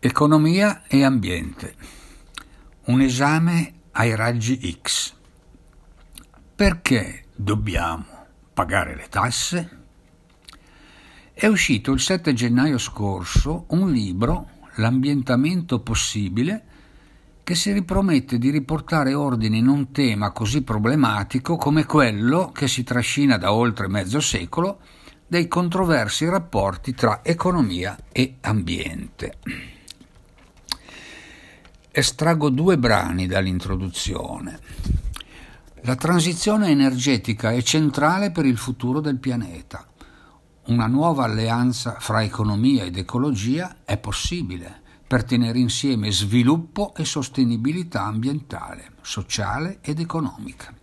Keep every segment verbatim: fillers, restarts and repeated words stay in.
Economia e ambiente. Un esame ai raggi X. Perché dobbiamo pagare le tasse? È uscito il sette gennaio scorso un libro, L'ambientamento possibile, che si ripromette di riportare ordine in un tema così problematico come quello che si trascina da oltre mezzo secolo dei controversi rapporti tra economia e ambiente. Estraggo due brani dall'introduzione. La transizione energetica è centrale per il futuro del pianeta. Una nuova alleanza fra economia ed ecologia è possibile per tenere insieme sviluppo e sostenibilità ambientale, sociale ed economica.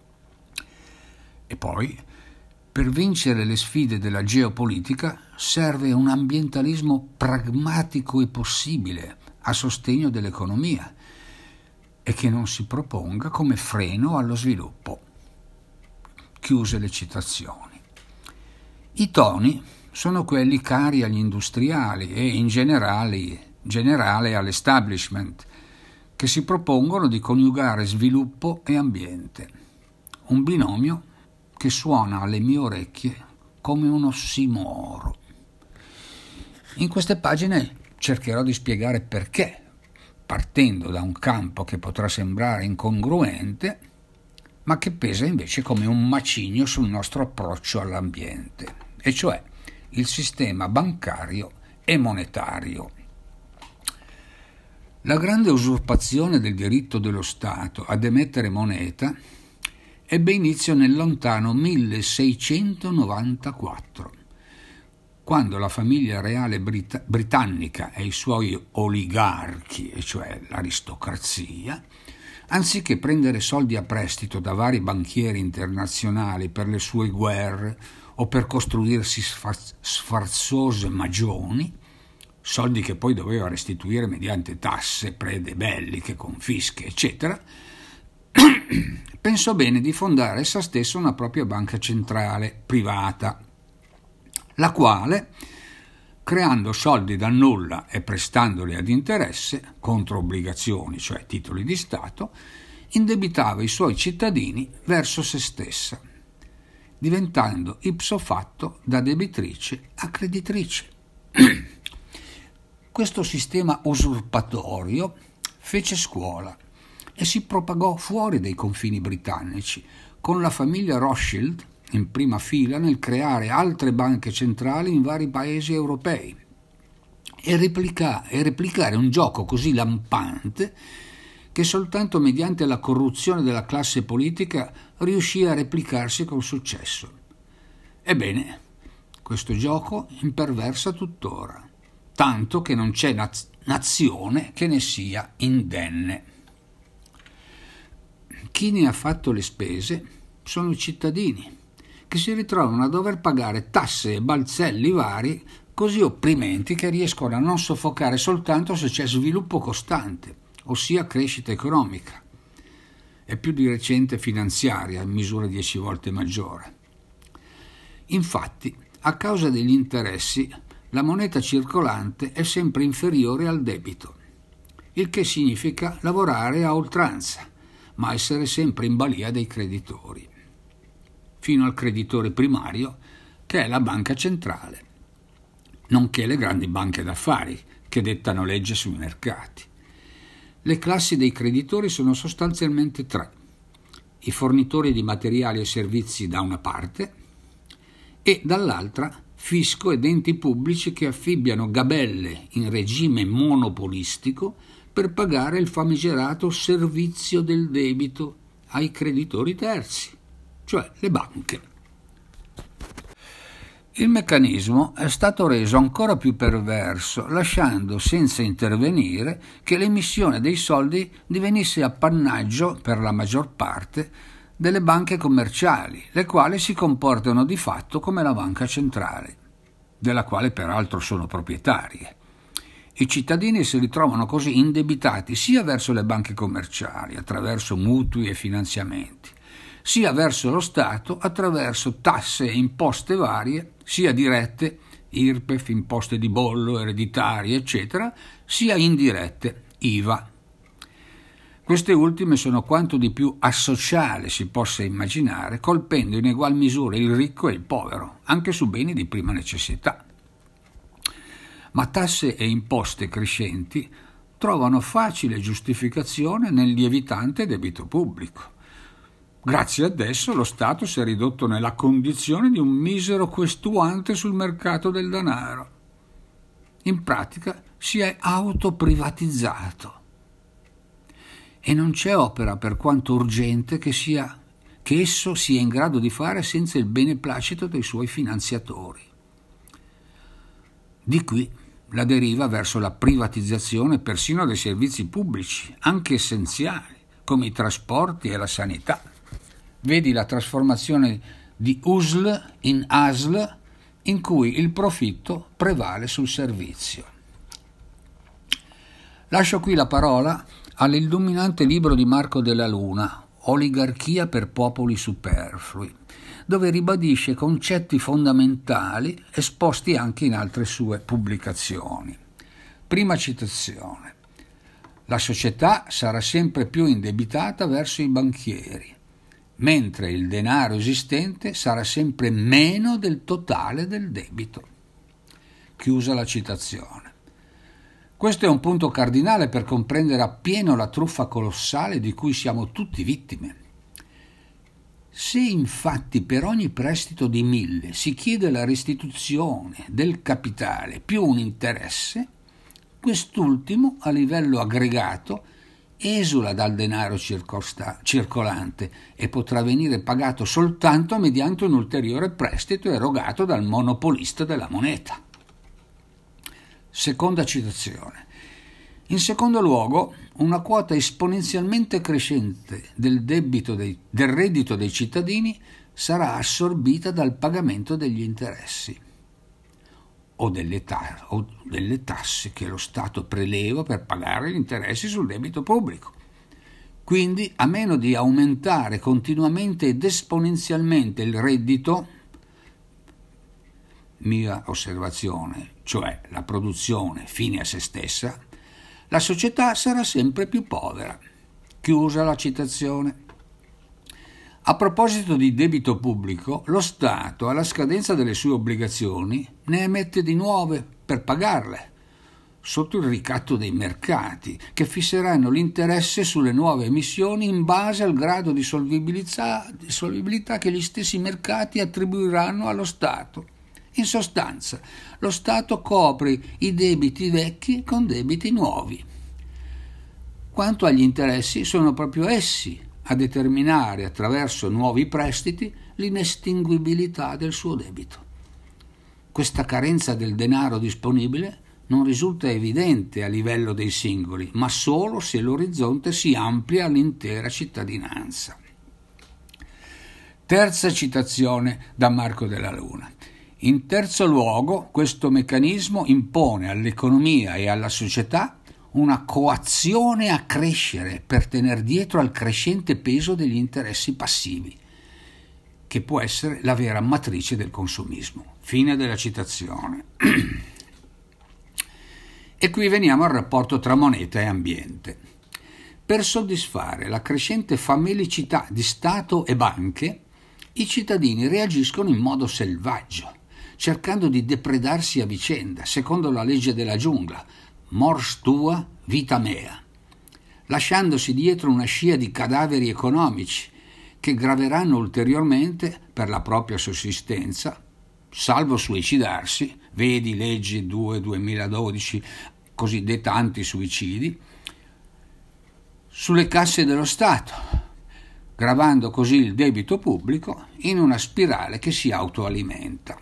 E poi, per vincere le sfide della geopolitica, serve un ambientalismo pragmatico e possibile a sostegno dell'economia e che non si proponga come freno allo sviluppo. Chiuse le citazioni. I toni sono quelli cari agli industriali e in generale, generale all'establishment, che si propongono di coniugare sviluppo e ambiente. Un binomio che suona alle mie orecchie come un ossimoro. In queste pagine cercherò di spiegare perché, partendo da un campo che potrà sembrare incongruente, ma che pesa invece come un macigno sul nostro approccio all'ambiente, e cioè il sistema bancario e monetario. La grande usurpazione del diritto dello Stato ad emettere moneta ebbe inizio nel lontano milleseicentonovantaquattro, quando la famiglia reale brit- britannica e i suoi oligarchi, e cioè l'aristocrazia, anziché prendere soldi a prestito da vari banchieri internazionali per le sue guerre o per costruirsi sfar- sfarzose magioni, soldi che poi doveva restituire mediante tasse, prede belliche, confische, eccetera, pensò bene di fondare essa stessa una propria banca centrale privata, la quale, creando soldi dal nulla e prestandoli ad interesse, contro obbligazioni, cioè titoli di Stato, indebitava i suoi cittadini verso se stessa, diventando ipso facto da debitrice a creditrice. Questo sistema usurpatorio fece scuola e si propagò fuori dai confini britannici, con la famiglia Rothschild in prima fila nel creare altre banche centrali in vari paesi europei e, replica, e replicare un gioco così lampante che soltanto mediante la corruzione della classe politica riuscì a replicarsi con successo. Ebbene, questo gioco imperversa tuttora, tanto che non c'è naz- nazione che ne sia indenne. Chi ne ha fatto le spese sono i cittadini, che si ritrovano a dover pagare tasse e balzelli vari così opprimenti che riescono a non soffocare soltanto se c'è sviluppo costante, ossia crescita economica, e più di recente finanziaria in misura dieci volte maggiore. Infatti, a causa degli interessi, la moneta circolante è sempre inferiore al debito, il che significa lavorare a oltranza, ma essere sempre in balia dei creditori, fino al creditore primario, che è la banca centrale, nonché le grandi banche d'affari che dettano legge sui mercati. Le classi dei creditori sono sostanzialmente tre: i fornitori di materiali e servizi da una parte e dall'altra fisco ed enti pubblici che affibbiano gabelle in regime monopolistico per pagare il famigerato servizio del debito ai creditori terzi, cioè le banche. Il meccanismo è stato reso ancora più perverso, lasciando senza intervenire che l'emissione dei soldi divenisse appannaggio, per la maggior parte, delle banche commerciali, le quali si comportano di fatto come la banca centrale, della quale peraltro sono proprietarie. I cittadini si ritrovano così indebitati sia verso le banche commerciali, attraverso mutui e finanziamenti, sia verso lo Stato attraverso tasse e imposte varie, sia dirette I R P E F, imposte di bollo, ereditarie, eccetera, sia indirette, I V A. Queste ultime sono quanto di più asociale si possa immaginare, colpendo in egual misura il ricco e il povero, anche su beni di prima necessità. Ma tasse e imposte crescenti trovano facile giustificazione nel lievitante debito pubblico. Grazie ad esso lo Stato si è ridotto nella condizione di un misero questuante sul mercato del denaro. In pratica si è autoprivatizzato. E non c'è opera, per quanto urgente, che, sia, che esso sia in grado di fare senza il beneplacito dei suoi finanziatori. Di qui la deriva verso la privatizzazione persino dei servizi pubblici, anche essenziali, come i trasporti e la sanità. Vedi la trasformazione di U S L in A S L, in cui il profitto prevale sul servizio. Lascio qui la parola all'illuminante libro di Marco Della Luna, Oligarchia per popoli superflui, dove ribadisce concetti fondamentali esposti anche in altre sue pubblicazioni. Prima citazione. La società sarà sempre più indebitata verso i banchieri, mentre il denaro esistente sarà sempre meno del totale del debito. Chiusa la citazione. Questo è un punto cardinale per comprendere appieno la truffa colossale di cui siamo tutti vittime. Se infatti per ogni prestito di mille si chiede la restituzione del capitale più un interesse, quest'ultimo a livello aggregato esula dal denaro circosta- circolante e potrà venire pagato soltanto mediante un ulteriore prestito erogato dal monopolista della moneta. Seconda citazione. In secondo luogo, una quota esponenzialmente crescente del debito dei, del reddito dei cittadini sarà assorbita dal pagamento degli interessi o delle, ta- o delle tasse che lo Stato preleva per pagare gli interessi sul debito pubblico. Quindi, a meno di aumentare continuamente ed esponenzialmente il reddito, mia osservazione, cioè la produzione fine a se stessa, la società sarà sempre più povera. Chiusa la citazione. A proposito di debito pubblico, lo Stato, alla scadenza delle sue obbligazioni, ne emette di nuove per pagarle, sotto il ricatto dei mercati, che fisseranno l'interesse sulle nuove emissioni in base al grado di solvibilità, di solvibilità che gli stessi mercati attribuiranno allo Stato. In sostanza, lo Stato copre i debiti vecchi con debiti nuovi. Quanto agli interessi, sono proprio essi a determinare attraverso nuovi prestiti l'inestinguibilità del suo debito. Questa carenza del denaro disponibile non risulta evidente a livello dei singoli, ma solo se l'orizzonte si amplia all'intera cittadinanza. Terza citazione da Marco Della Luna. In terzo luogo, questo meccanismo impone all'economia e alla società una coazione a crescere per tener dietro al crescente peso degli interessi passivi, che può essere la vera matrice del consumismo. Fine della citazione. E qui veniamo al rapporto tra moneta e ambiente. Per soddisfare la crescente familicità di Stato e banche, i cittadini reagiscono in modo selvaggio, cercando di depredarsi a vicenda, secondo la legge della giungla, mors tua, vita mea, lasciandosi dietro una scia di cadaveri economici che graveranno ulteriormente per la propria sussistenza, salvo suicidarsi, vedi legge due duemiladodici, cosiddetta antisuicidi, sulle casse dello Stato, gravando così il debito pubblico in una spirale che si autoalimenta.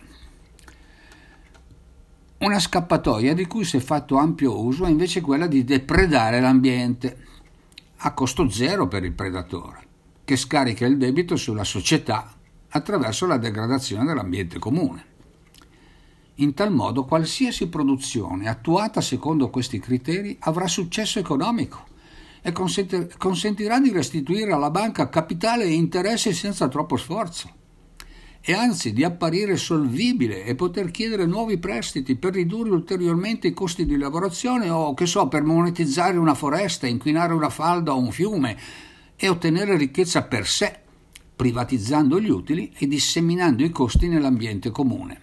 Una scappatoia di cui si è fatto ampio uso è invece quella di depredare l'ambiente, a costo zero per il predatore, che scarica il debito sulla società attraverso la degradazione dell'ambiente comune. In tal modo qualsiasi produzione attuata secondo questi criteri avrà successo economico e consentirà di restituire alla banca capitale e interessi senza troppo sforzo. e anzi di apparire solvibile e poter chiedere nuovi prestiti per ridurre ulteriormente i costi di lavorazione o, che so, per monetizzare una foresta, inquinare una falda o un fiume e ottenere ricchezza per sé, privatizzando gli utili e disseminando i costi nell'ambiente comune.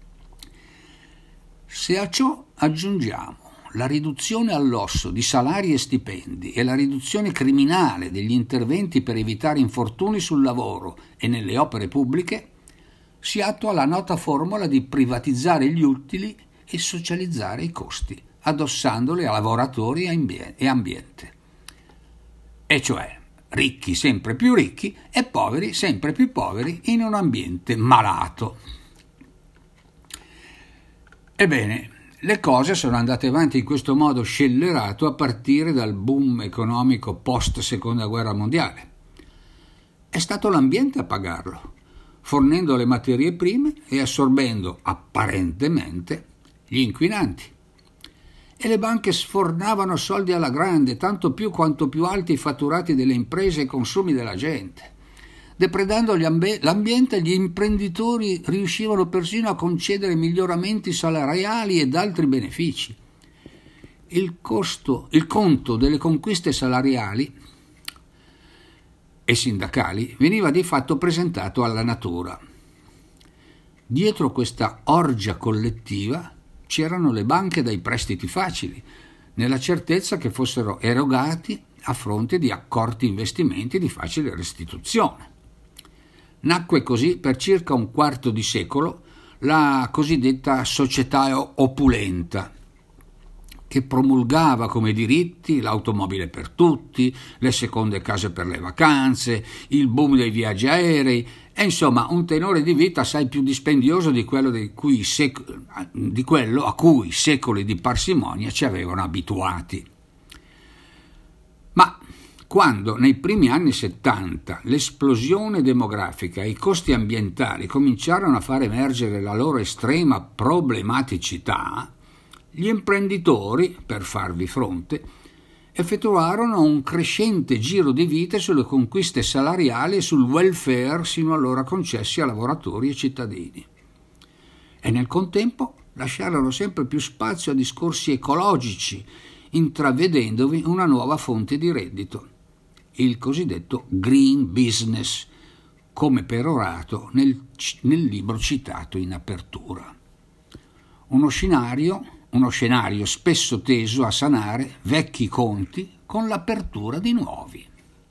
Se a ciò aggiungiamo la riduzione all'osso di salari e stipendi e la riduzione criminale degli interventi per evitare infortuni sul lavoro e nelle opere pubbliche, si attua la nota formula di privatizzare gli utili e socializzare i costi, addossandoli a lavoratori e ambiente. E cioè ricchi sempre più ricchi e poveri sempre più poveri in un ambiente malato. Ebbene, le cose sono andate avanti in questo modo scellerato a partire dal boom economico post-seconda guerra mondiale. È stato l'ambiente a pagarlo, fornendo le materie prime e assorbendo, apparentemente, gli inquinanti. E le banche sfornavano soldi alla grande, tanto più quanto più alti i fatturati delle imprese e i consumi della gente. Depredando l'ambiente, gli imprenditori riuscivano persino a concedere miglioramenti salariali ed altri benefici. Il costo, il conto delle conquiste salariali e sindacali veniva di fatto presentato alla natura. Dietro questa orgia collettiva c'erano le banche dai prestiti facili, nella certezza che fossero erogati a fronte di accorti investimenti di facile restituzione. Nacque così per circa un quarto di secolo la cosiddetta società opulenta, che promulgava come diritti l'automobile per tutti, le seconde case per le vacanze, il boom dei viaggi aerei e insomma un tenore di vita assai più dispendioso di quello, di cui sec- di quello a cui secoli di parsimonia ci avevano abituati. Ma quando nei primi anni settanta l'esplosione demografica e i costi ambientali cominciarono a far emergere la loro estrema problematicità, gli imprenditori, per farvi fronte, effettuarono un crescente giro di vite sulle conquiste salariali e sul welfare sino allora concessi a lavoratori e cittadini. E nel contempo lasciarono sempre più spazio a discorsi ecologici, intravedendovi una nuova fonte di reddito, il cosiddetto green business, come perorato nel, nel libro citato in apertura. Uno scenario, uno scenario spesso teso a sanare vecchi conti con l'apertura di nuovi.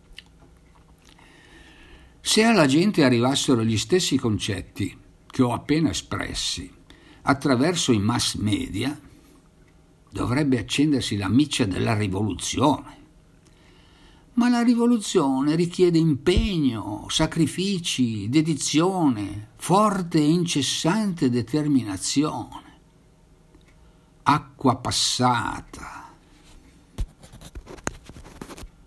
Se alla gente arrivassero gli stessi concetti che ho appena espressi attraverso i mass media, dovrebbe accendersi la miccia della rivoluzione. Ma la rivoluzione richiede impegno, sacrifici, dedizione, forte e incessante determinazione. Acqua passata,